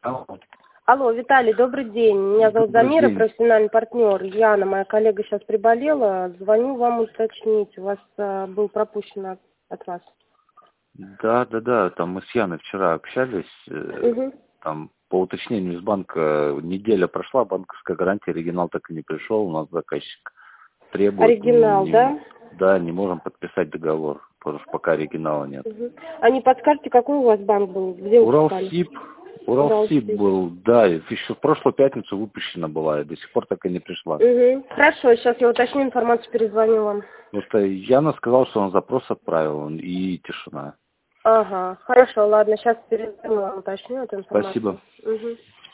Алло, Виталий, добрый день. Меня зовут Добрый Замира, день. профессиональный партнер. Яна, моя коллега, сейчас приболела. Звоню вам уточнить. У вас был пропущен от вас. Да, там мы с Яной вчера общались, Угу. там по уточнению из банка неделя прошла, банковская гарантия, оригинал так и не пришел, у нас заказчик требует, Оригинал, да? да, не можем подписать договор, потому что пока оригинала нет. Угу. А не подскажете, какой у вас банк был? Где вы покупали? Уралсиб был, да, еще в прошлую пятницу выпущена была, и до сих пор так и не пришла. Угу. Хорошо, сейчас я уточню информацию, перезвоню вам. Потому что Яна сказала, что он запрос отправил, и тишина. Ага, хорошо, ладно, сейчас перезвоню вам, уточню эту информацию. Спасибо. Угу.